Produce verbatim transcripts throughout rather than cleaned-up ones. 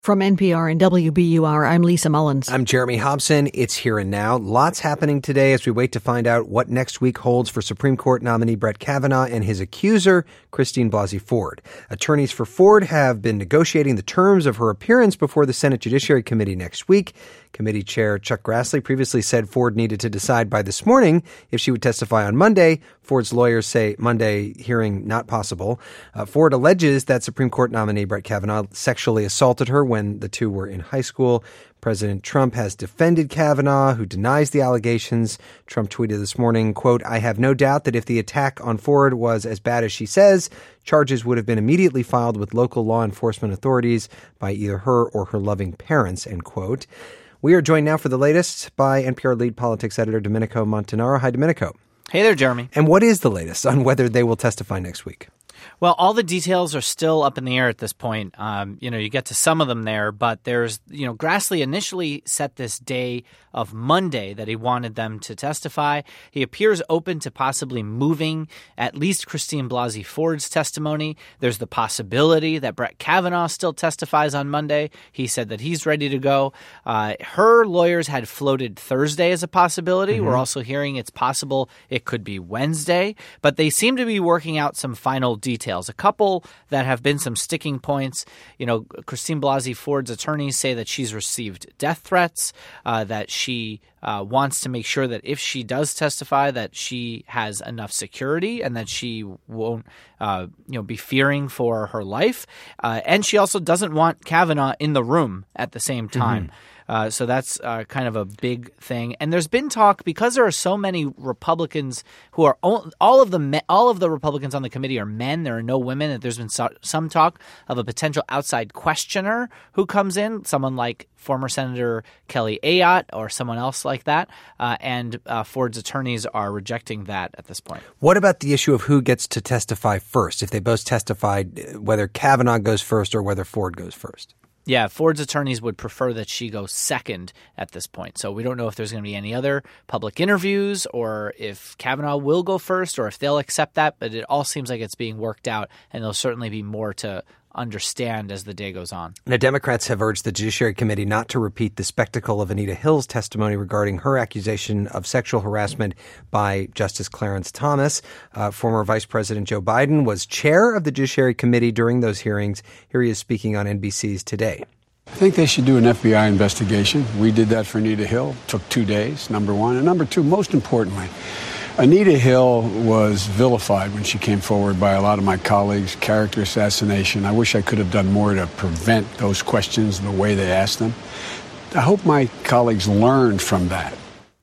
From N P R and W B U R, I'm Lisa Mullins. I'm Jeremy Hobson. It's Here and Now. Lots happening today as we wait to find out what next week holds for Supreme Court nominee Brett Kavanaugh and his accuser, Christine Blasey Ford. Attorneys for Ford have been negotiating the terms of her appearance before the Senate Judiciary Committee next week. Committee Chair Chuck Grassley previously said Ford needed to decide by this morning if she would testify on Monday. Ford's lawyers say Monday hearing not possible. Uh, Ford alleges that Supreme Court nominee Brett Kavanaugh sexually assaulted her when the two were in high school. President Trump has defended Kavanaugh, who denies the allegations. Trump tweeted this morning, quote, "I have no doubt that if the attack on Ford was as bad as she says, charges would have been immediately filed with local law enforcement authorities by either her or her loving parents," end quote. We are joined now for the latest by N P R lead politics editor Domenico Montanaro. Hi, Domenico. Hey there, Jeremy. And what is the latest on whether they will testify next week? Well, all the details are still up in the air at this point. Um, you know, you get to some of them there, but there's, you know, Grassley initially set this day of Monday that he wanted them to testify. He appears open to possibly moving at least Christine Blasey Ford's testimony. There's the possibility that Brett Kavanaugh still testifies on Monday. He said that he's ready to go. Uh, her lawyers had floated Thursday as a possibility. Mm-hmm. We're also hearing it's possible it could be Wednesday, but they seem to be working out some final details. A couple that have been some sticking points. You know, Christine Blasey Ford's attorneys say that she's received death threats, uh, that she uh, wants to make sure that if she does testify that she has enough security and that she won't uh, you know, be fearing for her life. Uh, and she also doesn't want Kavanaugh in the room at the same time. Mm-hmm. Uh, so that's uh, kind of a big thing. And there's been talk, because there are so many Republicans who are all, all of the me, all of the Republicans on the committee are men. There are no women. That there's been so, some talk of a potential outside questioner who comes in, someone like former Senator Kelly Ayotte or someone else like that. Uh, and uh, Ford's attorneys are rejecting that at this point. What about the issue of who gets to testify first? If they both testified, whether Kavanaugh goes first or whether Ford goes first? Yeah, Ford's attorneys would prefer that she go second at this point. So we don't know if there's going to be any other public interviews or if Kavanaugh will go first or if they'll accept that. But it all seems like it's being worked out, and there'll certainly be more to understand as the day goes on. Now, Democrats have urged the Judiciary Committee not to repeat the spectacle of Anita Hill's testimony regarding her accusation of sexual harassment by Justice Clarence Thomas. Uh, former Vice President Joe Biden was chair of the Judiciary Committee during those hearings. Here he is speaking on N B C's Today. I think they should do an F B I investigation. We did that for Anita Hill. It took two days, number one. And number two, most importantly, Anita Hill was vilified when she came forward by a lot of my colleagues, character assassination. I wish I could have done more to prevent those questions the way they asked them. I hope my colleagues learned from that.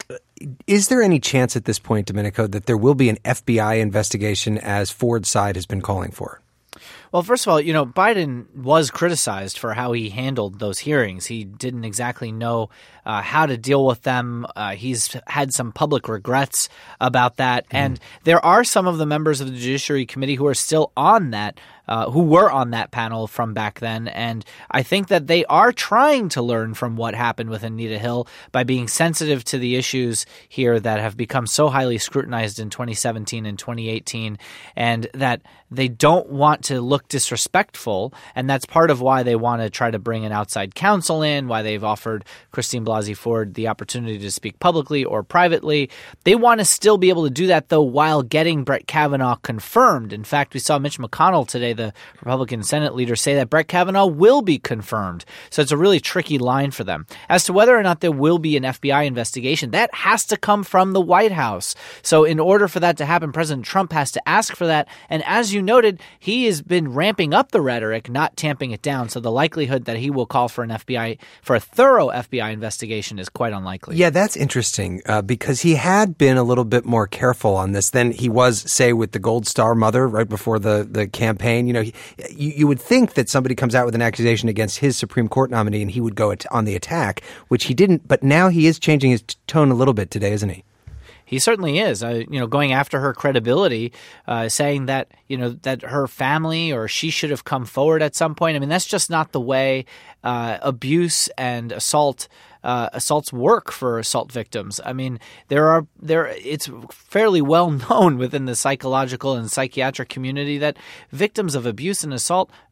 Is there any chance at this point, Domenico, that there will be an F B I investigation as Ford's side has been calling for? Well, first of all, you know, Biden was criticized for how he handled those hearings. He didn't exactly know uh, how to deal with them. Uh, he's had some public regrets about that. Mm. And there are some of the members of the Judiciary Committee who are still on that, uh, who were on that panel from back then. And I think that they are trying to learn from what happened with Anita Hill by being sensitive to the issues here that have become so highly scrutinized in twenty seventeen and twenty eighteen, and that they don't want to look disrespectful. And that's part of why they want to try to bring an outside counsel in, why they've offered Christine Blasey Ford the opportunity to speak publicly or privately. They want to still be able to do that, though, while getting Brett Kavanaugh confirmed. In fact, we saw Mitch McConnell today, the Republican Senate leader, say that Brett Kavanaugh will be confirmed. So it's a really tricky line for them. As to whether or not there will be an F B I investigation, that has to come from the White House. So in order for that to happen, President Trump has to ask for that. And as you noted, he has been ramping up the rhetoric, not tamping it down. So the likelihood that he will call for an F B I, for a thorough F B I investigation is quite unlikely. Yeah, that's interesting uh, because he had been a little bit more careful on this than he was, say, with the Gold Star mother right before the, the campaign. You know, he, you, you would think that somebody comes out with an accusation against his Supreme Court nominee and he would go at, on the attack, which he didn't. But now he is changing his t- tone a little bit today, isn't he? He certainly is, uh, you know, going after her credibility, uh, saying that, you know, that her family or she should have come forward at some point. I mean, that's just not the way uh, abuse and assault Uh, assaults work for assault victims. I mean, there are there. It's fairly well known within the psychological and psychiatric community that victims of abuse and assault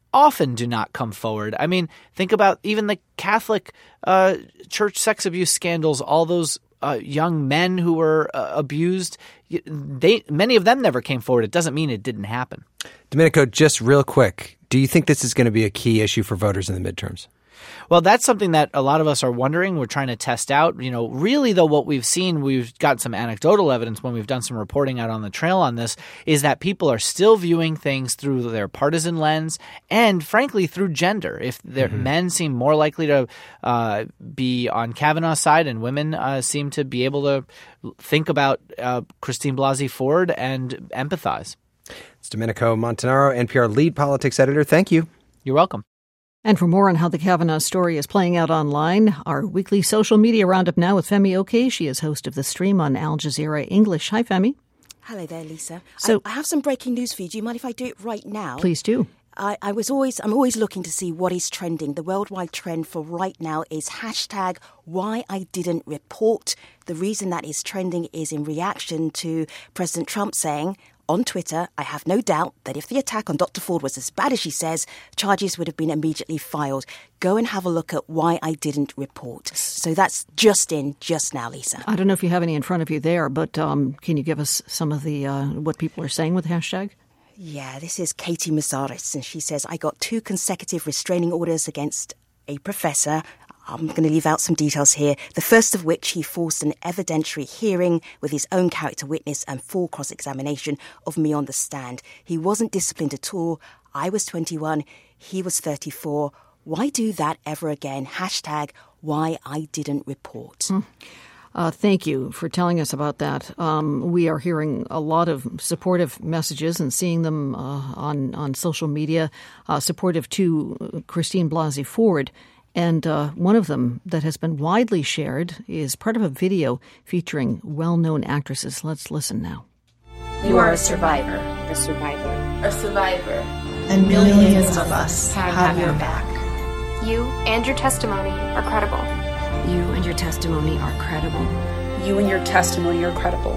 often do not come forward. I mean, think about even the Catholic uh, church sex abuse scandals, all those uh, young men who were uh, abused. They many of them never came forward. It doesn't mean it didn't happen. Domenico, just real quick, do you think this is going to be a key issue for voters in the midterms? Well, that's something that a lot of us are wondering. We're trying to test out. You know, really, though, what we've seen, we've got some anecdotal evidence when we've done some reporting out on the trail on this, is that people are still viewing things through their partisan lens and, frankly, through gender. If their mm-hmm. men seem more likely to uh, be on Kavanaugh's side and women uh, seem to be able to think about uh, Christine Blasey Ford and empathize. It's Domenico Montanaro, N P R lead politics editor. Thank you. You're welcome. And for more on how the Kavanaugh story is playing out online, our weekly social media roundup now with Femi Oke. She is host of The Stream on Al Jazeera English. Hi, Femi. Hello there, Lisa. So, I, I have some breaking news for you. Do you mind if I do it right now? Please do. I, I was always, I'm always looking to see what is trending. The worldwide trend for right now is hashtag why I didn't report. The reason that is trending is in reaction to President Trump saying on Twitter, I have no doubt that if the attack on Doctor Ford was as bad as she says, charges would have been immediately filed. Go and have a look at why I didn't report. So that's just in just now, Lisa. I don't know if you have any in front of you there, but um, can you give us some of the uh, what people are saying with the hashtag? Yeah, this is Katie Mazaris, and she says, I got two consecutive restraining orders against a professor. I'm going to leave out some details here. The first of which, he forced an evidentiary hearing with his own character witness and full cross-examination of me on the stand. He wasn't disciplined at all. I was twenty-one. He was thirty-four. Why do that ever again? Hashtag why I didn't report. Mm. Uh, thank you for telling us about that. Um, we are hearing a lot of supportive messages and seeing them uh, on, on social media, uh, supportive to Christine Blasey Ford. And uh, one of them that has been widely shared is part of a video featuring well-known actresses. Let's listen now. You are a survivor. A survivor. A survivor. And millions of us have, have your back. You and your testimony are credible. You and your testimony are credible. You and your testimony are credible.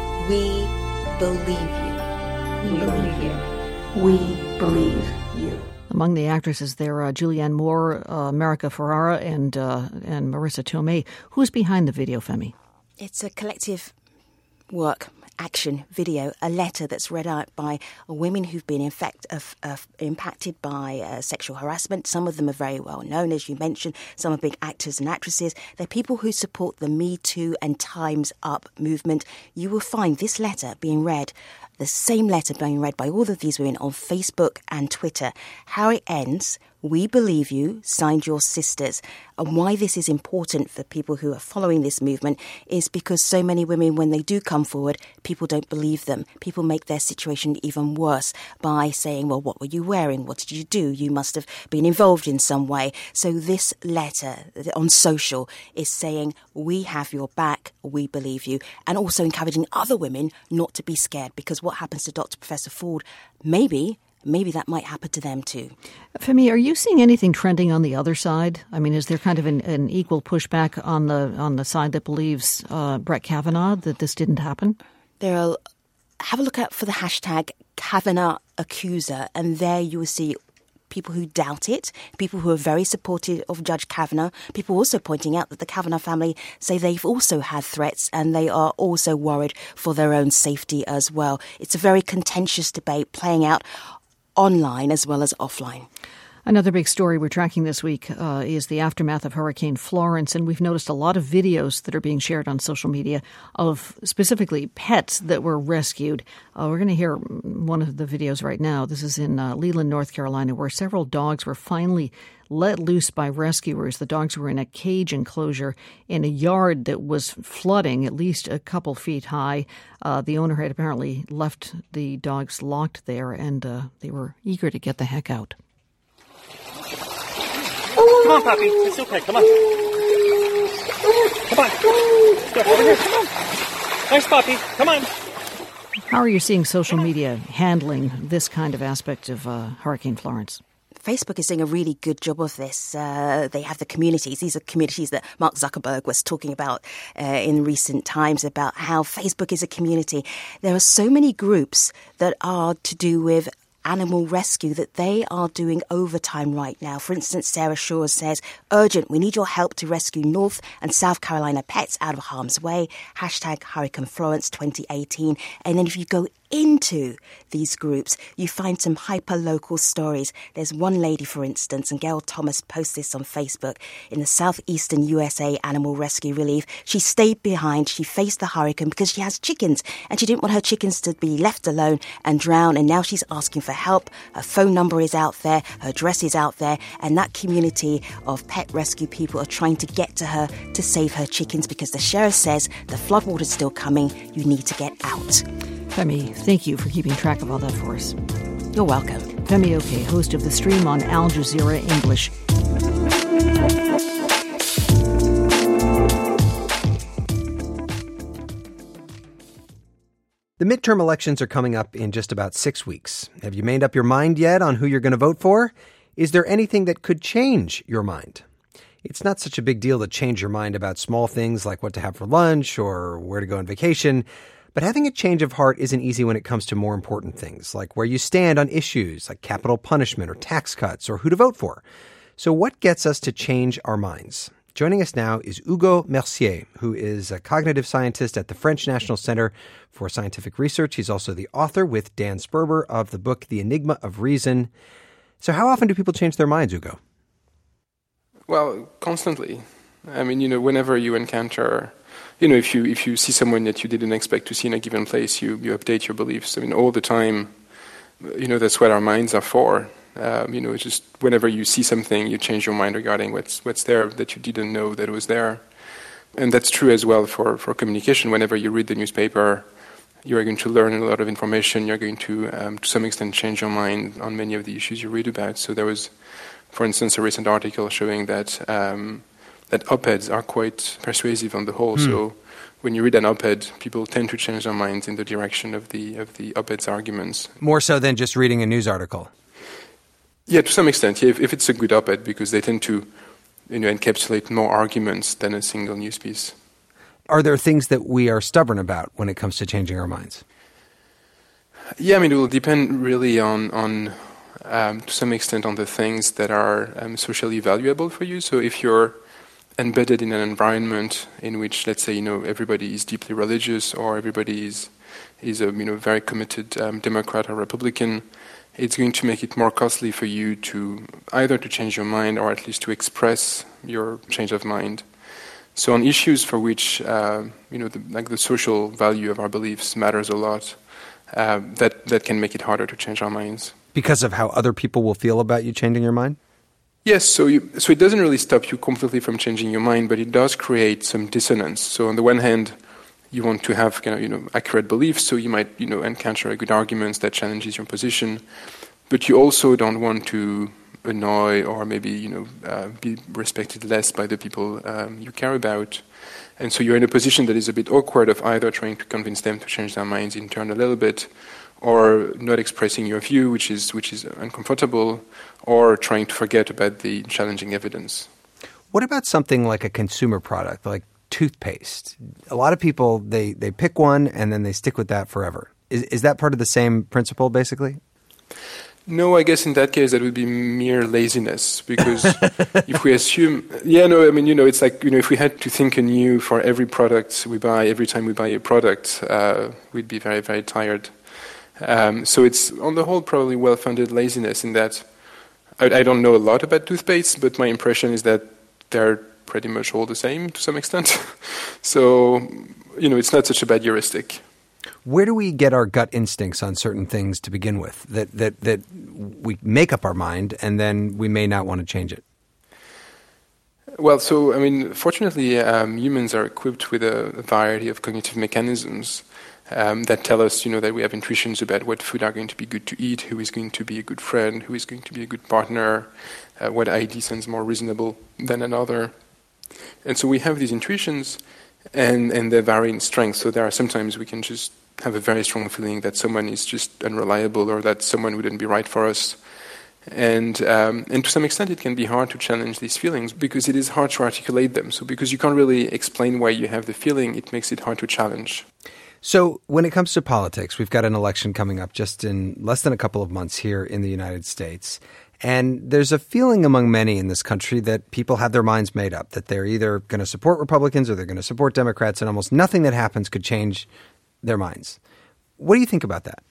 We believe you. We believe you. We believe you. Among the actresses there are uh, Julianne Moore, uh, America Ferrara, and uh, and Marissa Tomei. Who's behind the video, Femi? It's a collective work, action video, a letter that's read out by women who've been in fact, uh, uh, impacted by uh, sexual harassment. Some of them are very well known, as you mentioned. Some are big actors and actresses. They're people who support the Me Too and Time's Up movement. You will find this letter being read, the same letter being read by all of these women on Facebook and Twitter. How it ends: we believe you, signed your sisters. And why this is important for people who are following this movement is because so many women, when they do come forward, people don't believe them. People make their situation even worse by saying, well, what were you wearing? What did you do? You must have been involved in some way. So this letter on social is saying, we have your back, we believe you, and also encouraging other women not to be scared, because what happens to Doctor Professor Ford, maybe Maybe that might happen to them too. Femi, are you seeing anything trending on the other side? I mean, is there kind of an, an equal pushback on the on the side that believes uh, Brett Kavanaugh that this didn't happen? There are, have a look out for the hashtag Kavanaugh Accuser, and there you will see people who doubt it, people who are very supportive of Judge Kavanaugh, people also pointing out that the Kavanaugh family say they've also had threats and they are also worried for their own safety as well. It's a very contentious debate playing out online as well as offline. Another big story we're tracking this week uh, is the aftermath of Hurricane Florence, and we've noticed a lot of videos that are being shared on social media of specifically pets that were rescued. Uh, we're going to hear one of the videos right now. This is in uh, Leland, North Carolina, where several dogs were finally let loose by rescuers. The dogs were in a cage enclosure in a yard that was flooding at least a couple feet high. Uh, the owner had apparently left the dogs locked there, and uh, they were eager to get the heck out. Come on, Poppy. It's okay. Come on. Come on. Go over here. Come on. Nice, Poppy. Come on. How are you seeing social media handling this kind of aspect of uh, Hurricane Florence? Facebook is doing a really good job of this. Uh, they have the communities. These are communities that Mark Zuckerberg was talking about uh, in recent times, about how Facebook is a community. There are so many groups that are to do with animal rescue that they are doing overtime right now. For instance, Sarah Shores says, urgent, we need your help to rescue North and South Carolina pets out of harm's way. Hashtag Hurricane Florence twenty eighteen. And then if you go into these groups, you find some hyper-local stories. There's one lady, for instance, and Gail Thomas posts this on Facebook, in the southeastern U S A Animal Rescue Relief. She stayed behind, she faced the hurricane because she has chickens, and she didn't want her chickens to be left alone and drown, and now she's asking for help. Her phone number is out there, her address is out there, and that community of pet rescue people are trying to get to her to save her chickens because the sheriff says the floodwater's still coming, you need to get out. Femi, thank you for keeping track of all that for us. You're welcome. Femi Oke, host of The Stream on Al Jazeera English. The midterm elections are coming up in just about six weeks. Have you made up your mind yet on who you're going to vote for? Is there anything that could change your mind? It's not such a big deal to change your mind about small things like what to have for lunch or where to go on vacation. But having a change of heart isn't easy when it comes to more important things, like where you stand on issues like capital punishment or tax cuts or who to vote for. So what gets us to change our minds? Joining us now is Hugo Mercier, who is a cognitive scientist at the French National Center for Scientific Research. He's also the author with Dan Sperber of the book The Enigma of Reason. So how often do people change their minds, Hugo? Well, constantly. I mean, you know, whenever you encounter... You know, if you if you see someone that you didn't expect to see in a given place, you, you update your beliefs. I mean, all the time, you know, that's what our minds are for. Um, you know, it's just whenever you see something, you change your mind regarding what's what's there that you didn't know that was there. And that's true as well for, for communication. Whenever you read the newspaper, you are going to learn a lot of information. You're going to, um, to some extent, change your mind on many of the issues you read about. So there was, for instance, a recent article showing that... Um, that op-eds are quite persuasive on the whole. Mm. So when you read an op-ed, people tend to change their minds in the direction of the of the op-ed's arguments. More so than just reading a news article? Yeah, to some extent. Yeah, if, if it's a good op-ed, because they tend to, you know, encapsulate more arguments than a single news piece. Are there things that we are stubborn about when it comes to changing our minds? Yeah, I mean, it will depend really on... on um, to some extent on the things that are um, socially valuable for you. So if you're embedded in an environment in which, let's say, you know, everybody is deeply religious or everybody is is a you know very committed um, Democrat or Republican, it's going to make it more costly for you to either to change your mind or at least to express your change of mind. So on issues for which uh, you know the, like the social value of our beliefs matters a lot, uh, that that can make it harder to change our minds. Because of how other people will feel about you changing your mind? Yes, so you, so it doesn't really stop you completely from changing your mind, but it does create some dissonance. So on the one hand, you want to have kind of, you know, accurate beliefs, so you might, you know, encounter a good arguments that challenges your position, but you also don't want to annoy or maybe, you know, uh, be respected less by the people um, you care about. And so you're in a position that is a bit awkward of either trying to convince them to change their minds in turn a little bit, or not expressing your view, which is which is uncomfortable, or trying to forget about the challenging evidence. What about something like a consumer product, like toothpaste? A lot of people, they, they pick one and then they stick with that forever. Is is that part of the same principle, basically? No, I guess in that case that would be mere laziness, because if we assume, yeah, no, I mean, you know, it's like, you know, if we had to think anew for every product we buy, every time we buy a product, uh, we'd be very, very tired. Um, so it's, on the whole, probably well-founded laziness in that I, I don't know a lot about toothpaste, but my impression is that they're pretty much all the same to some extent. So, you know, it's not such a bad heuristic. Where do we get our gut instincts on certain things to begin with, that, that, that we make up our mind and then we may not want to change it? Well, so, I mean, fortunately, um, humans are equipped with a, a variety of cognitive mechanisms um, that tell us, you know, that we have intuitions about what food are going to be good to eat, who is going to be a good friend, who is going to be a good partner, uh, what I D sounds more reasonable than another. And so we have these intuitions, and, and they vary in strength. So there are sometimes we can just have a very strong feeling that someone is just unreliable or that someone wouldn't be right for us. And um, and to some extent it can be hard to challenge these feelings because it is hard to articulate them. So because you can't really explain why you have the feeling, it makes it hard to challenge. So when it comes to politics, we've got an election coming up just in less than a couple of months here in the United States. And there's a feeling among many in this country that people have their minds made up, that they're either going to support Republicans or they're going to support Democrats, and almost nothing that happens could change their minds. What do you think about that?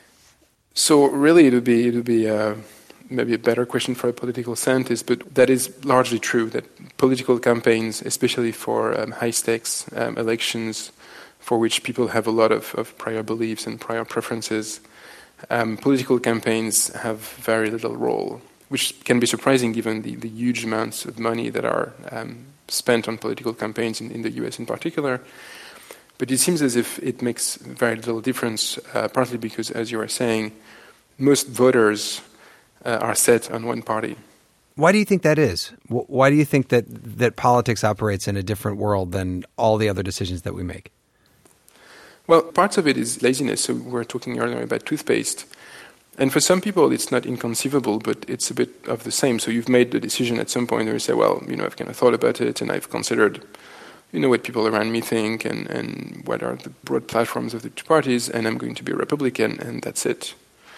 So really it would be, it would be uh, maybe a better question for a political scientist, but that is largely true, that political campaigns, especially for um, high-stakes um, elections, for which people have a lot of, of prior beliefs and prior preferences, um, political campaigns have very little role, which can be surprising given the, the huge amounts of money that are um, spent on political campaigns in, in the U S in particular. But it seems as if it makes very little difference, uh, partly because, as you were saying, most voters uh, are set on one party. Why do you think that is? Why do you think that, that politics operates in a different world than all the other decisions that we make? Well, parts of it is laziness. So we were talking earlier about toothpaste. And for some people, it's not inconceivable, but it's a bit of the same. So you've made the decision at some point where you say, well, you know, I've kind of thought about it and I've considered, you know, what people around me think and, and what are the broad platforms of the two parties, and I'm going to be a Republican, and that's it.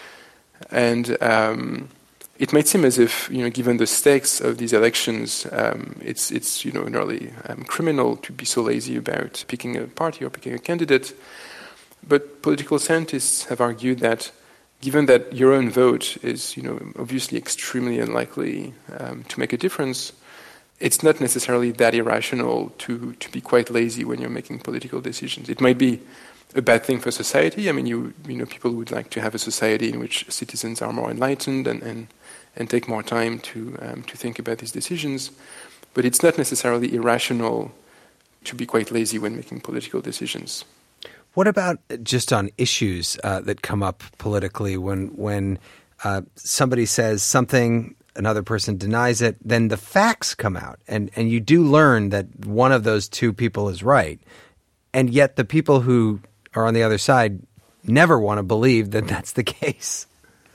And um, it might seem as if, you know, given the stakes of these elections, um, it's, it's, you know, nearly um, criminal to be so lazy about picking a party or picking a candidate. But political scientists have argued that given that your own vote is, you know, obviously extremely unlikely um, to make a difference, it's not necessarily that irrational to, to be quite lazy when you're making political decisions. It might be a bad thing for society. I mean, you you know, people would like to have a society in which citizens are more enlightened and, and, and take more time to um, to think about these decisions. But it's not necessarily irrational to be quite lazy when making political decisions. What about just on issues uh, that come up politically when when uh, somebody says something, another person denies it, then the facts come out, and, and you do learn that one of those two people is right, and yet the people who are on the other side never want to believe that that's the case.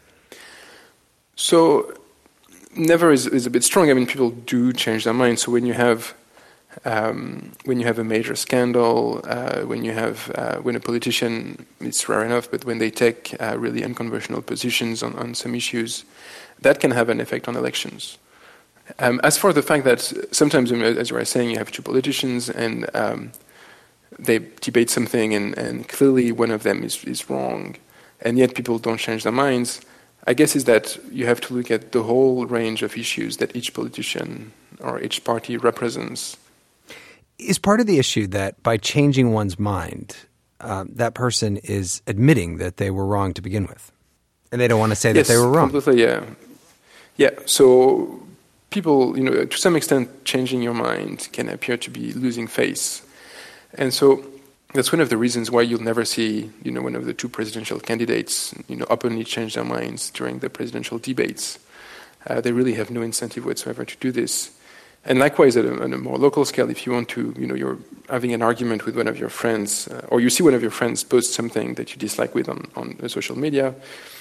So never is, is a bit strong. I mean, people do change their minds. So when you have Um, when you have a major scandal, uh, when you have uh, when a politician, it's rare enough, but when they take uh, really unconventional positions on, on some issues, that can have an effect on elections. Um, as for the fact that sometimes, as you were saying, you have two politicians and um, they debate something, and, and clearly one of them is, is wrong, and yet people don't change their minds, I guess is that you have to look at the whole range of issues that each politician or each party represents. Is part of the issue that by changing one's mind, uh, that person is admitting that they were wrong to begin with, and they don't want to say yes, that they were wrong? Completely, yeah. Yeah, so people, you know, to some extent, changing your mind can appear to be losing face. And so that's one of the reasons why you'll never see, you know, one of the two presidential candidates, you know, openly change their minds during the presidential debates. Uh, they really have no incentive whatsoever to do this. And likewise, at a, on a more local scale, if you want to, you know, you're having an argument with one of your friends, uh, or you see one of your friends post something that you dislike with on, on social media,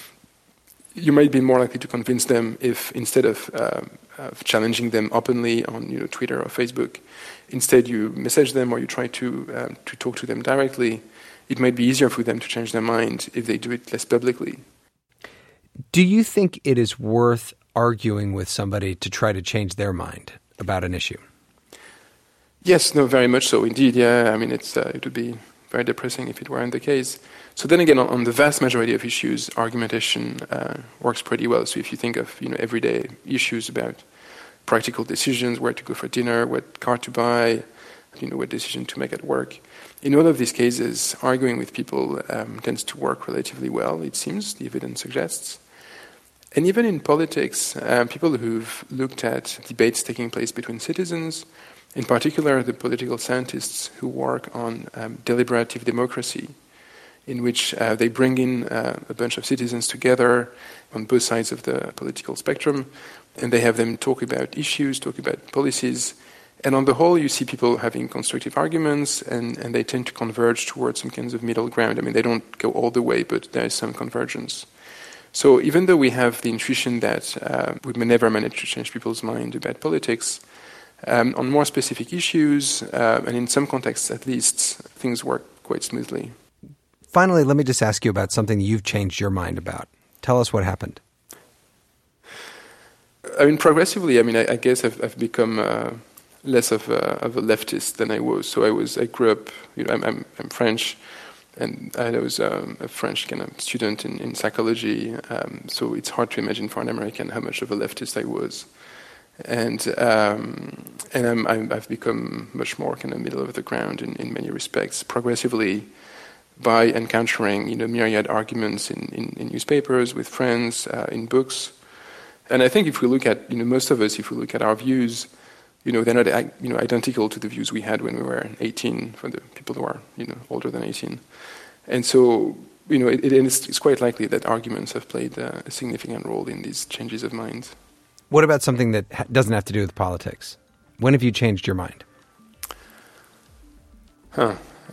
you might be more likely to convince them if instead of, uh, of challenging them openly on, you know, Twitter or Facebook, instead you message them or you try to uh, to talk to them directly. It might be easier for them to change their mind if they do it less publicly. Do you think it is worth arguing with somebody to try to change their mind about an issue? Yes, no, very much so. Indeed, yeah. I mean, it's uh, it would be very depressing if it weren't the case. So then again, on, on the vast majority of issues, argumentation uh, works pretty well. So if you think of, you know, everyday issues about practical decisions, where to go for dinner, what car to buy, you know, what decision to make at work, in all of these cases, arguing with people um, tends to work relatively well, it seems, the evidence suggests. And even in politics, uh, people who've looked at debates taking place between citizens, in particular the political scientists who work on um, deliberative democracy, in which uh, they bring in uh, a bunch of citizens together on both sides of the political spectrum, and they have them talk about issues, talk about policies. And on the whole, you see people having constructive arguments, and, and they tend to converge towards some kinds of middle ground. I mean, they don't go all the way, but there is some convergence. So even though we have the intuition that uh, we may never manage to change people's mind about politics, um, on more specific issues, uh, and in some contexts at least, things work quite smoothly. Finally, let me just ask you about something you've changed your mind about. Tell us what happened. I mean, progressively, I mean, I, I guess I've, I've become uh, less of a, of a leftist than I was. So I was, I grew up, you know, I'm, I'm, I'm French, and I was um, a French kind of student in, in psychology. Um, so it's hard to imagine for an American how much of a leftist I was. And um, and I'm, I'm, I've become much more kind of middle of the ground in, in many respects, progressively, by encountering, you know, myriad arguments in, in, in newspapers, with friends, uh, in books. And I think if we look at, you know, most of us, if we look at our views, you know, they're not, you know, identical to the views we had when we were eighteen, for the people who are, you know, older than eighteen. And so, you know, it, it, it's, it's quite likely that arguments have played uh, a significant role in these changes of mind. What about something that ha- doesn't have to do with politics? When have you changed your mind? Huh.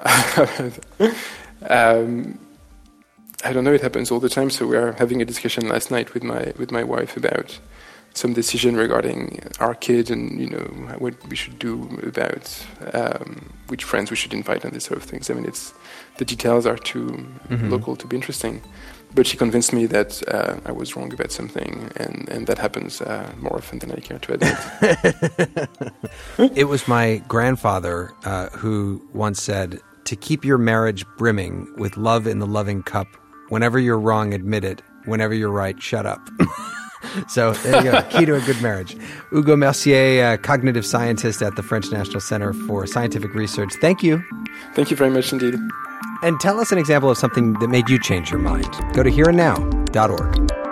um, I don't know. It happens all the time. So we are having a discussion last night with my with my wife about some decision regarding our kid and, you know, what we should do about um, which friends we should invite and these sort of things. I mean, it's the details are too mm-hmm. local to be interesting. But she convinced me that uh, I was wrong about something, and, and that happens uh, more often than I care to admit. It was my grandfather uh, who once said, to keep your marriage brimming with love in the loving cup, whenever you're wrong, admit it. Whenever you're right, shut up. So there you go, key to a good marriage. Hugo Mercier, uh, cognitive scientist at the French National Center for Scientific Research. Thank you. Thank you very much indeed. And tell us an example of something that made you change your mind. Go to here and now dot org.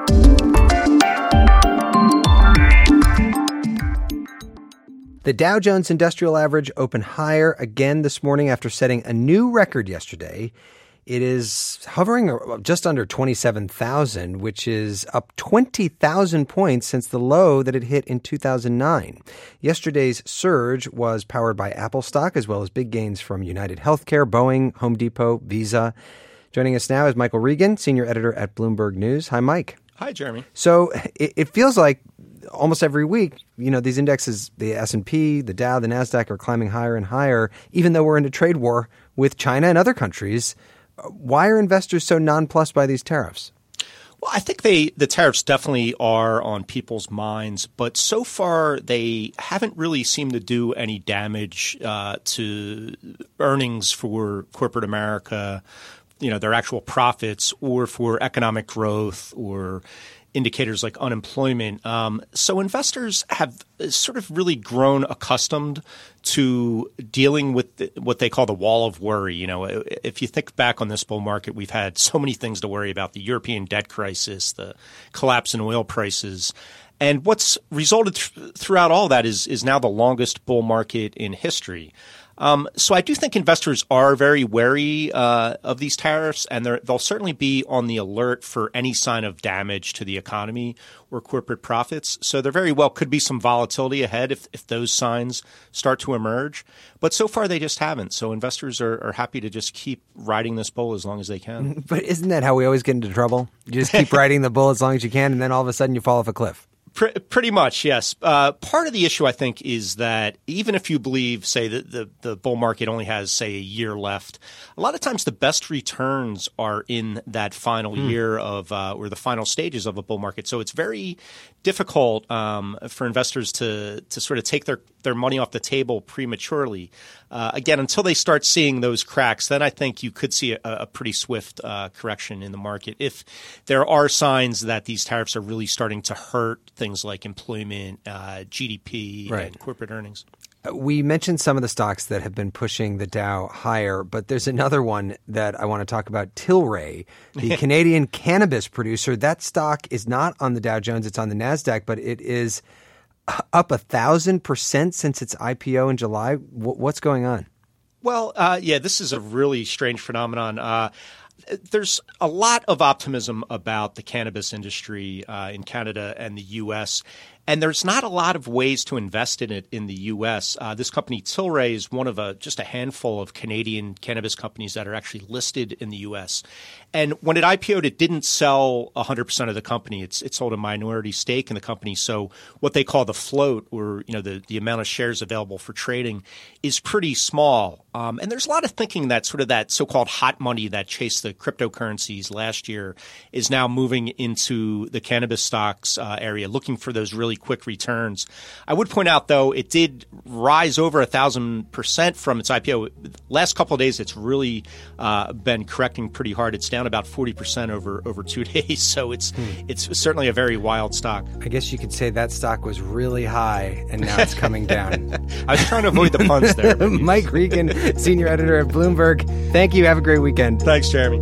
The Dow Jones Industrial Average opened higher again this morning after setting a new record yesterday. It is hovering just under twenty-seven thousand, which is up twenty thousand points since the low that it hit in two thousand nine. Yesterday's surge was powered by Apple stock, as well as big gains from United Healthcare, Boeing, Home Depot, Visa. Joining us now is Michael Regan, senior editor at Bloomberg News. Hi, Mike. Hi, Jeremy. So it, it feels like almost every week, you know, these indexes, the S and P, the Dow, the NASDAQ are climbing higher and higher, even though we're in a trade war with China and other countries. Why are investors so nonplussed by these tariffs? Well, I think they the tariffs definitely are on people's minds, but so far they haven't really seemed to do any damage uh, to earnings for corporate America, you know, their actual profits, or for economic growth or indicators like unemployment. Um, so investors have sort of really grown accustomed to dealing with the, what they call the wall of worry. You know, if you think back on this bull market, we've had so many things to worry about: the European debt crisis, the collapse in oil prices. And what's resulted th- throughout all that is is now the longest bull market in history. Um, so I do think investors are very wary uh, of these tariffs, and they'll certainly be on the alert for any sign of damage to the economy or corporate profits. So there very well could be some volatility ahead if, if those signs start to emerge. But so far they just haven't. So investors are, are happy to just keep riding this bull as long as they can. But isn't that how we always get into trouble? You just keep riding the bull as long as you can, and then all of a sudden you fall off a cliff. Pretty much, yes. Uh, part of the issue, I think, is that even if you believe, say, that the, the bull market only has, say, a year left, a lot of times the best returns are in that final mm. year of uh, or the final stages of a bull market. So it's very difficult um, for investors to to sort of take their, their money off the table prematurely. Uh, again, until they start seeing those cracks, then I think you could see a, a pretty swift uh, correction in the market. If there are signs that these tariffs are really starting to hurt things like employment, uh, G D P, right. and corporate earnings. We mentioned some of the stocks that have been pushing the Dow higher, but there's another one that I want to talk about, Tilray, the Canadian cannabis producer. That stock is not on the Dow Jones, it's on the NASDAQ, but it is up a thousand percent since its I P O in July. W- what's going on? Well, uh, yeah, this is a really strange phenomenon. Uh, There's a lot of optimism about the cannabis industry uh, in Canada and the U S, And there's not a lot of ways to invest in it in the U S. Uh, this company, Tilray, is one of a, just a handful of Canadian cannabis companies that are actually listed in the U S. And when it I P O'd, it didn't sell one hundred percent of the company. It's it sold a minority stake in the company. So what they call the float, or you know the, the amount of shares available for trading, is pretty small. Um, and there's a lot of thinking that sort of that so-called hot money that chased the cryptocurrencies last year is now moving into the cannabis stocks uh, area, looking for those really quick returns. I would point out, though, it did rise over a thousand percent from its I P O. Last couple of days, it's really uh, been correcting pretty hard. It's down about forty percent over over two days. So it's hmm. it's certainly a very wild stock. I guess you could say that stock was really high and now it's coming down. I was trying to avoid the puns there. Mike Regan, senior editor at Bloomberg. Thank you. Have a great weekend. Thanks, Jeremy.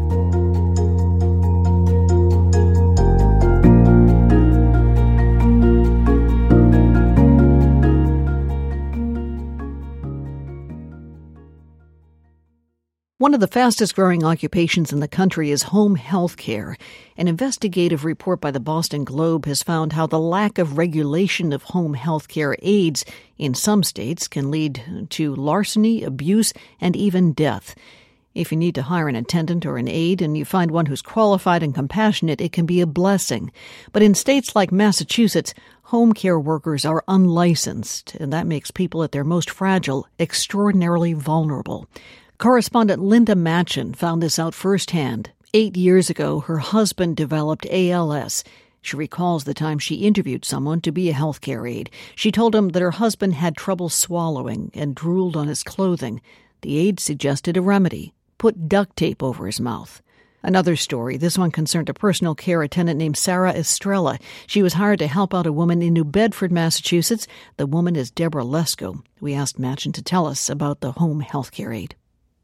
One of the fastest-growing occupations in the country is home health care. An investigative report by the Boston Globe has found how the lack of regulation of home health care aids in some states can lead to larceny, abuse, and even death. If you need to hire an attendant or an aide and you find one who's qualified and compassionate, it can be a blessing. But in states like Massachusetts, home care workers are unlicensed, and that makes people at their most fragile extraordinarily vulnerable. Correspondent Linda Matchin found this out firsthand. Eight years ago, her husband developed A L S. She recalls the time she interviewed someone to be a healthcare aide. She told him that her husband had trouble swallowing and drooled on his clothing. The aide suggested a remedy: put duct tape over his mouth. Another story, this one concerned a personal care attendant named Sarah Estrella. She was hired to help out a woman in New Bedford, Massachusetts. The woman is Deborah Lesko. We asked Matchin to tell us about the home healthcare aide.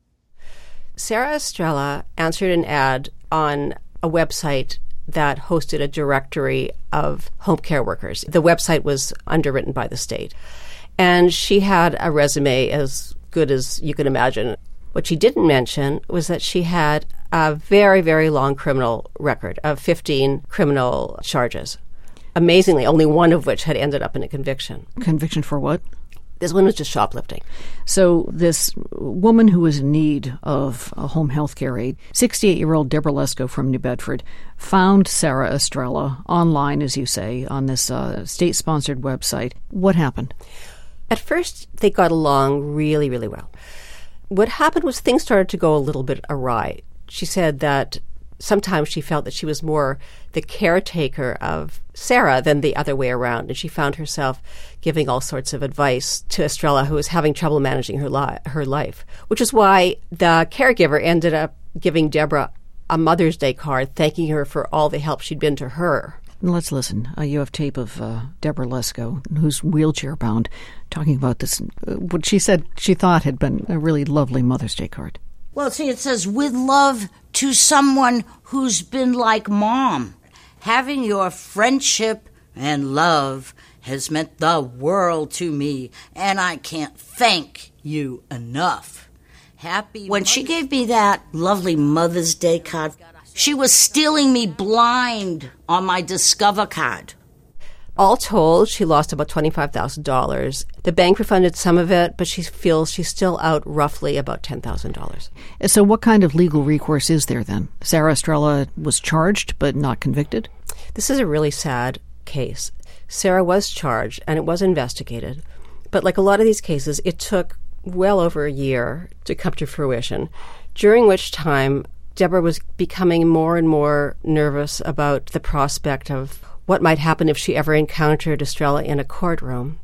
Sarah Estrella answered an ad on a website that hosted a directory of home care workers. The website was underwritten by the state. And she had a resume as good as you can imagine. What she didn't mention was that she had a very, very long criminal record of fifteen criminal charges. Amazingly, only one of which had ended up in a conviction. Conviction for what? This one was just shoplifting. So this woman who was in need of a home health care aide, sixty-eight-year-old Deborah Lesko from New Bedford, found Sarah Estrella online, as you say, on this uh, state-sponsored website. What happened? At first, they got along really, really well. What happened was things started to go a little bit awry. She said that sometimes she felt that she was more the caretaker of Sarah than the other way around, and she found herself giving all sorts of advice to Estrella, who was having trouble managing her, li- her life, which is why the caregiver ended up giving Deborah a Mother's Day card thanking her for all the help she'd been to her. Let's listen. Uh, you have tape of uh, Deborah Lesko, who's wheelchair-bound, talking about this, uh, what she said she thought had been a really lovely Mother's Day card. Well, see, it says, with love to someone who's been like Mom. Having your friendship and love has meant the world to me, and I can't thank you enough. Happy When Mother's- she gave me that lovely Mother's Day card, she was stealing me blind on my Discover card. All told, she lost about twenty-five thousand dollars. The bank refunded some of it, but she feels she's still out roughly about ten thousand dollars. So what kind of legal recourse is there then? Sarah Estrella was charged but not convicted? This is a really sad case. Sarah was charged and it was investigated. But like a lot of these cases, it took well over a year to come to fruition, during which time Deborah was becoming more and more nervous about the prospect of what might happen if she ever encountered Estrella in a courtroom.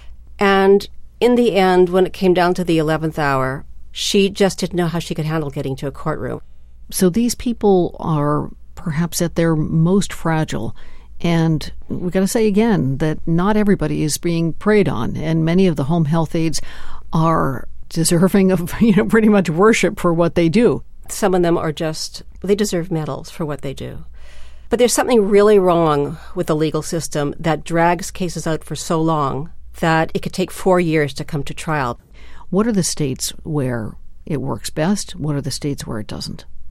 And in the end, when it came down to the eleventh hour, she just didn't know how she could handle getting to a courtroom. So these people are perhaps at their most fragile. And we've got to say again that not everybody is being preyed on. And many of the home health aides are deserving of, you know, pretty much worship for what they do. Some of them are just, they deserve medals for what they do. But there's something really wrong with the legal system that drags cases out for so long that it could take four years to come to trial. What are the states where it works best? What are the states where it doesn't?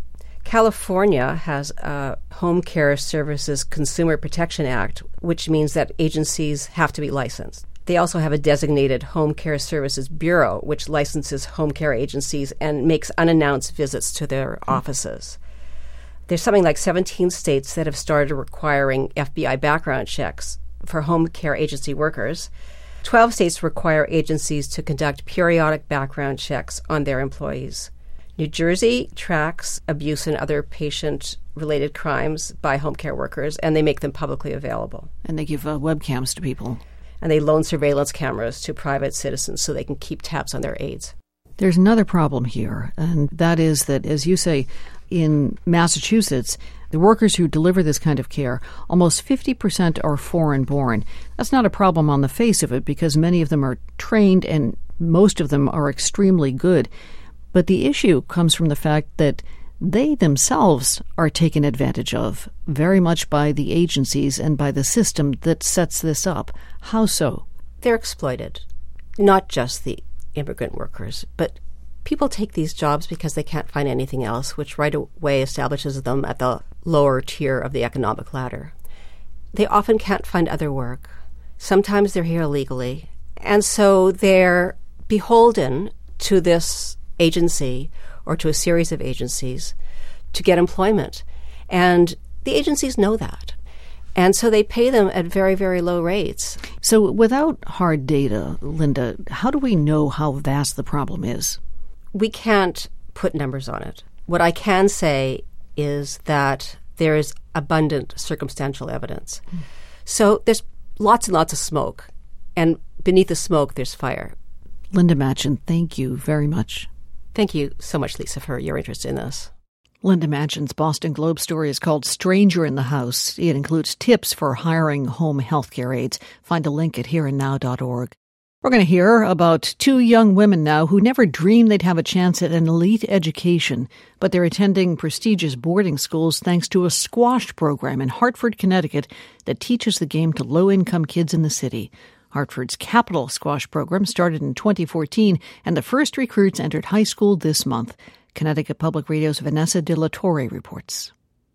California has a Home Care Services Consumer Protection Act, which means that agencies have to be licensed. They also have a designated Home Care Services Bureau, which licenses home care agencies and makes unannounced visits to their mm. offices. There's something like seventeen states that have started requiring F B I background checks for home care agency workers. twelve states require agencies to conduct periodic background checks on their employees. New Jersey tracks abuse and other patient-related crimes by home care workers, and they make them publicly available. And they give uh, webcams to people. And they loan surveillance cameras to private citizens so they can keep tabs on their aides. There's another problem here, and that is that, as you say, in Massachusetts, the workers who deliver this kind of care, almost fifty percent are foreign-born. That's not a problem on the face of it because many of them are trained and most of them are extremely good. But the issue comes from the fact that they themselves are taken advantage of very much by the agencies and by the system that sets this up. How so? They're exploited. Not just the immigrant workers, but people take these jobs because they can't find anything else, which right away establishes them at the lower tier of the economic ladder. They often can't find other work. Sometimes they're here illegally. And so they're beholden to this agency or to a series of agencies to get employment. And the agencies know that. And so they pay them at very, very low rates. So without hard data, Linda, how do we know how vast the problem is? We can't put numbers on it. What I can say is that there is abundant circumstantial evidence. Mm. So there's lots and lots of smoke. And beneath the smoke, there's fire. Linda Matchin, thank you very much. Thank you so much, Lisa, for your interest in this. Linda Matchin's Boston Globe story is called Stranger in the House. It includes tips for hiring home health care aides. Find a link at here and now dot org. We're going to hear about two young women now who never dreamed they'd have a chance at an elite education, but they're attending prestigious boarding schools thanks to a squash program in Hartford, Connecticut that teaches the game to low-income kids in the city. Hartford's Capital Squash program started in twenty fourteen, and the first recruits entered high school this month. Connecticut Public Radio's Vanessa De La Torre reports.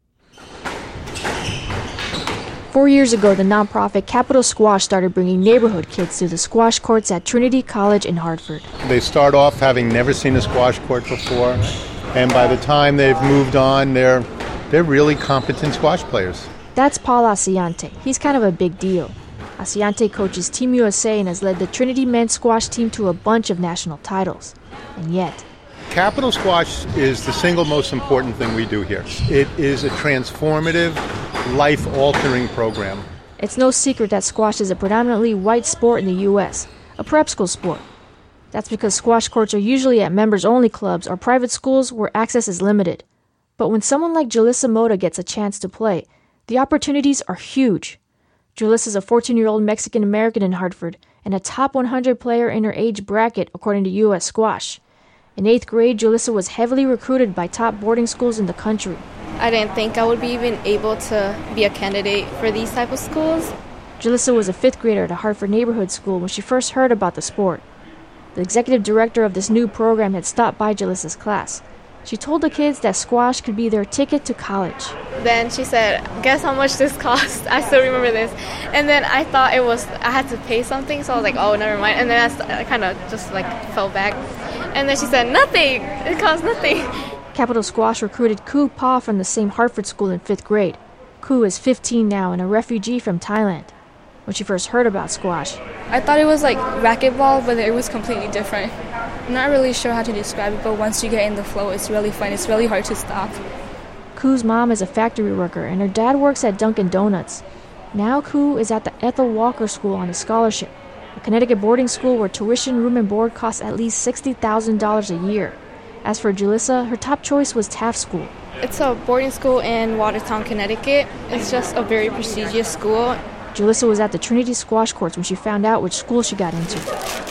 Four years ago, the nonprofit Capital Squash started bringing neighborhood kids to the squash courts at Trinity College in Hartford. They start off having never seen a squash court before, and by the time they've moved on, they're they're really competent squash players. That's Paul Asiante. He's kind of a big deal. Asiante coaches Team U S A and has led the Trinity men's squash team to a bunch of national titles. And yet, Capital Squash is the single most important thing we do here. It is a transformative, life-altering program. It's no secret that squash is a predominantly white sport in the U S, a prep school sport. That's because squash courts are usually at members-only clubs or private schools where access is limited. But when someone like Julissa Mota gets a chance to play, the opportunities are huge. Julissa is a fourteen-year-old Mexican-American in Hartford and a top one hundred player in her age bracket, according to U S Squash. In eighth grade, Julissa was heavily recruited by top boarding schools in the country. I didn't think I would be even able to be a candidate for these type of schools. Julissa was a fifth grader at a Hartford neighborhood school when she first heard about the sport. The executive director of this new program had stopped by Julissa's class. She told the kids that squash could be their ticket to college. Then she said, guess how much this costs? I still remember this. And then I thought it was, I had to pay something, so I was like, oh, never mind. And then I, st- I kind of just like fell back. And then she said, nothing, it costs nothing. Capital Squash recruited Koo Pa from the same Hartford school in fifth grade. Koo is fifteen now and a refugee from Thailand. When she first heard about squash, I thought it was like racquetball, but it was completely different. I'm not really sure how to describe it, but once you get in the flow, it's really fun. It's really hard to stop. Koo's mom is a factory worker, and her dad works at Dunkin' Donuts. Now Koo is at the Ethel Walker School on a scholarship, a Connecticut boarding school where tuition, room, and board costs at least sixty thousand dollars a year. As for Julissa, her top choice was Taft School. It's a boarding school in Watertown, Connecticut. It's just a very prestigious school. Julissa was at the Trinity Squash courts when she found out which school she got into.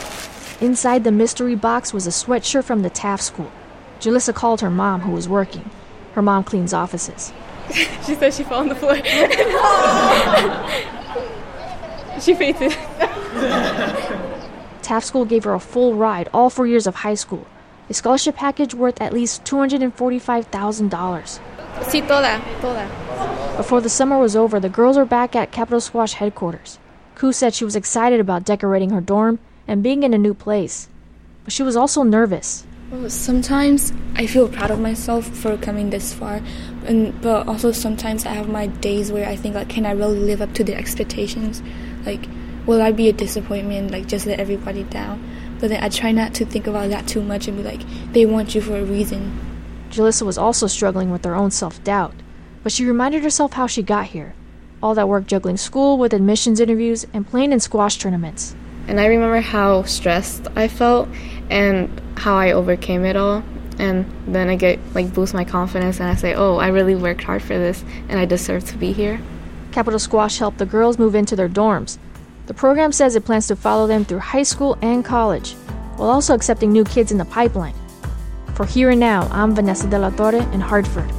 Inside the mystery box was a sweatshirt from the Taft School. Julissa called her mom, who was working. Her mom cleans offices. She said she fell on the floor. She fainted. Taft School gave her a full ride all four years of high school. a scholarship package worth at least two hundred forty-five thousand dollars. Sí, toda, toda. Before the summer was over, the girls were back at Capital Squash headquarters. Koo said she was excited about decorating her dorm and being in a new place. But she was also nervous. Well, sometimes I feel proud of myself for coming this far, and but also sometimes I have my days where I think, like, can I really live up to the expectations? Like, will I be a disappointment, like, just let everybody down? But then I try not to think about that too much and be like, they want you for a reason. Jalissa was also struggling with her own self-doubt, but she reminded herself how she got here. All that work juggling school with admissions interviews and playing in squash tournaments. And I remember how stressed I felt and how I overcame it all. And then I get, like, boost my confidence and I say, oh, I really worked hard for this and I deserve to be here. Capital Squash helped the girls move into their dorms. The program says it plans to follow them through high school and college, while also accepting new kids in the pipeline. For Here and Now, I'm Vanessa De La Torre in Hartford.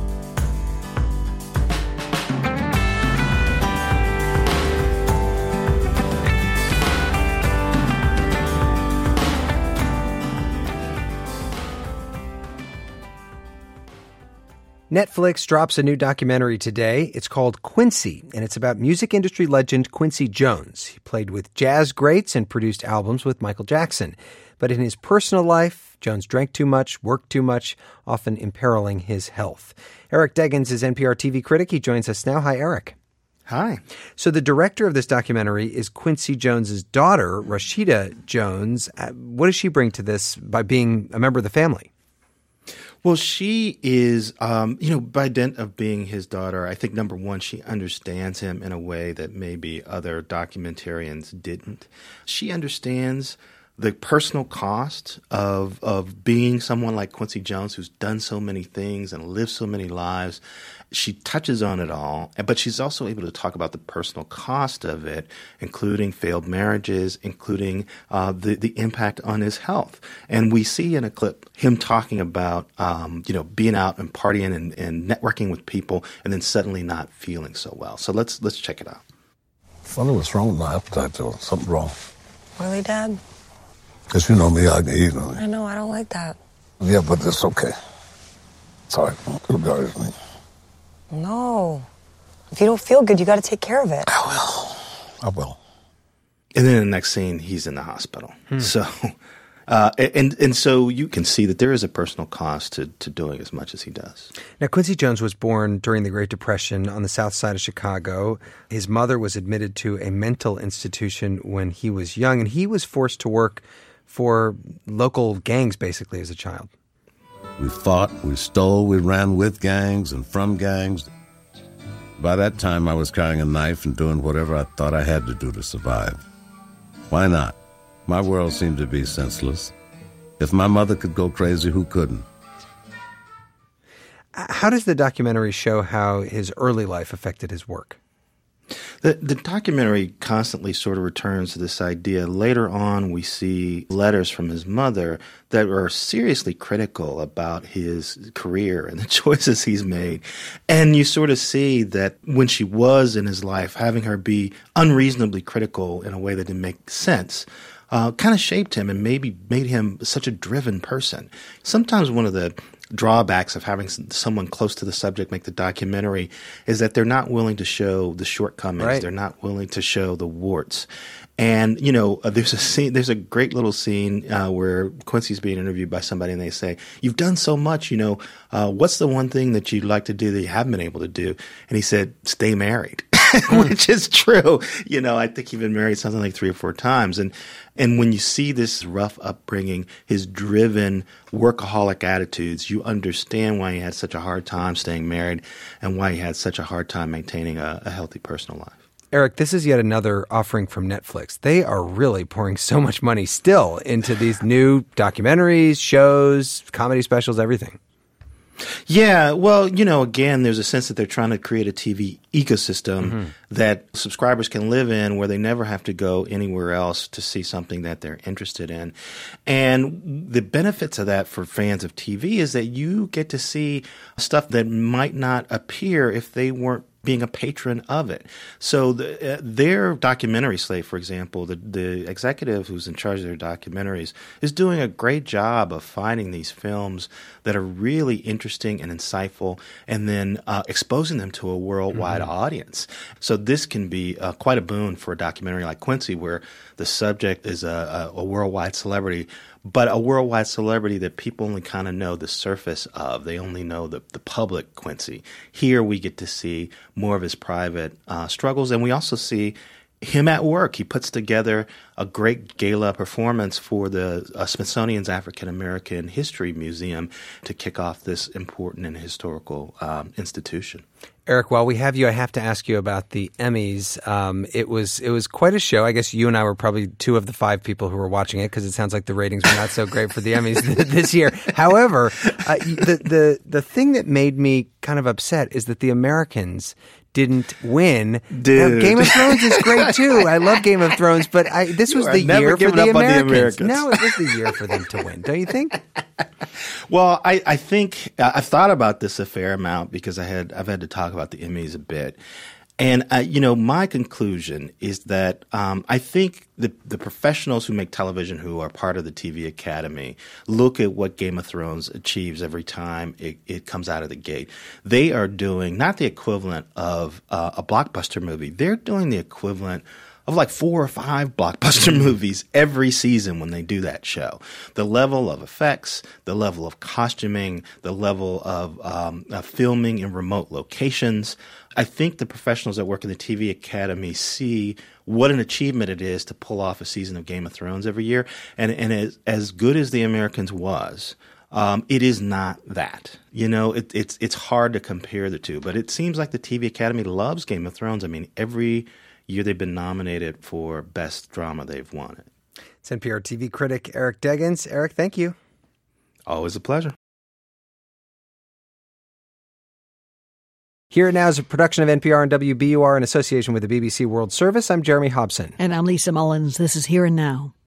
Netflix drops a new documentary today. It's called Quincy, and it's about music industry legend Quincy Jones. He played with jazz greats and produced albums with Michael Jackson. But in his personal life, Jones drank too much, worked too much, often imperiling his health. Eric Deggans is N P R T V critic. He joins us now. Hi, Eric. Hi. So the director of this documentary is Quincy Jones's daughter, Rashida Jones. What does she bring to this by being a member of the family? Well, she is, um, you know, by dint of being his daughter, I think, number one, she understands him in a way that maybe other documentarians didn't. She understands the personal cost of of being someone like Quincy Jones, who's done so many things and lived so many lives. She touches on it all, but she's also able to talk about the personal cost of it, including failed marriages, including uh, the the impact on his health. And we see in a clip him talking about um, you know being out and partying and, and networking with people, and then suddenly not feeling so well. So let's let's check it out. Funny, what's wrong with my appetite, though? Something wrong. Really, Dad? Because you know me, I can eat. I know, I don't like that. Yeah, but it's okay. It's all right. It'll be all right with me. No. If you don't feel good, you got to take care of it. I will. I will. And then in the next scene, he's in the hospital. Hmm. So, uh, and and so you can see that there is a personal cost to, to doing as much as he does. Now, Quincy Jones was born during the Great Depression on the south side of Chicago. His mother was admitted to a mental institution when he was young, and he was forced to work for local gangs, basically, as a child. We fought, we stole, we ran with gangs and from gangs. By that time, I was carrying a knife and doing whatever I thought I had to do to survive. Why not? My world seemed to be senseless. If my mother could go crazy, who couldn't? How does the documentary show how his early life affected his work? The, the documentary constantly sort of returns to this idea. Later on, we see letters from his mother that are seriously critical about his career and the choices he's made. And you sort of see that when she was in his life, having her be unreasonably critical in a way that didn't make sense uh, kind of shaped him and maybe made him such a driven person. Sometimes one of the drawbacks of having someone close to the subject make the documentary is that they're not willing to show the shortcomings. Right. They're not willing to show the warts. And, you know, uh, there's a scene, there's a great little scene uh, where Quincy's being interviewed by somebody and they say, you've done so much, you know, uh, what's the one thing that you'd like to do that you haven't been able to do? And he said, stay married. Which is true. You know, I think he's been married something like three or four times. And and when you see this rough upbringing, his driven workaholic attitudes, you understand why he had such a hard time staying married and why he had such a hard time maintaining a, a healthy personal life. Eric, this is yet another offering from Netflix. They are really pouring so much money still into these new documentaries, shows, comedy specials, everything. Yeah, well, you know, again, there's a sense that they're trying to create a T V ecosystem Mm-hmm. that subscribers can live in where they never have to go anywhere else to see something that they're interested in. And the benefits of that for fans of T V is that you get to see stuff that might not appear if they weren't being a patron of it. So the, uh, their documentary slate, for example, the, the executive who's in charge of their documentaries is doing a great job of finding these films that are really interesting and insightful and then uh, exposing them to a worldwide mm-hmm. audience. So this can be uh, quite a boon for a documentary like Quincy, where the subject is a, a, a worldwide celebrity, but a worldwide celebrity that people only kind of know the surface of. They only know the, the public Quincy. Here we get to see more of his private uh, struggles, and we also see him at work. He puts together a great gala performance for the uh, Smithsonian's African American History Museum to kick off this important and historical um, institution. Eric, while we have you, I have to ask you about the Emmys. Um, it was it was quite a show. I guess you and I were probably two of the five people who were watching it because it sounds like the ratings were not so great for the Emmys this year. However, uh, the the the thing that made me kind of upset is that the Americans didn't win. Dude. Now, Game of Thrones is great too. I love Game of Thrones, but I, this was the year for the Americans. the Americans. No, it was the year for them to win. Don't you think? Well, I, I think uh, I've thought about this a fair amount because I had I've had to talk about the Emmys a bit. And, uh, you know, my conclusion is that um, I think the, the professionals who make television who are part of the T V Academy look at what Game of Thrones achieves every time it, it comes out of the gate. They are doing not the equivalent of uh, a blockbuster movie. They're doing the equivalent of like four or five blockbuster movies every season when they do that show. The level of effects, the level of costuming, the level of, um, of filming in remote locations. I think the professionals that work in the T V Academy see what an achievement it is to pull off a season of Game of Thrones every year. And, and as, as good as The Americans was, um, it is not that. You know, it, it's it's hard to compare the two. But it seems like the T V Academy loves Game of Thrones. I mean, every year they've been nominated for Best Drama, they've won it. It's N P R T V critic Eric Deggans. Eric, thank you. Always a pleasure. Here Now is a production of N P R and W B U R in association with the B B C World Service. I'm Jeremy Hobson. And I'm Lisa Mullins. This is Here and Now.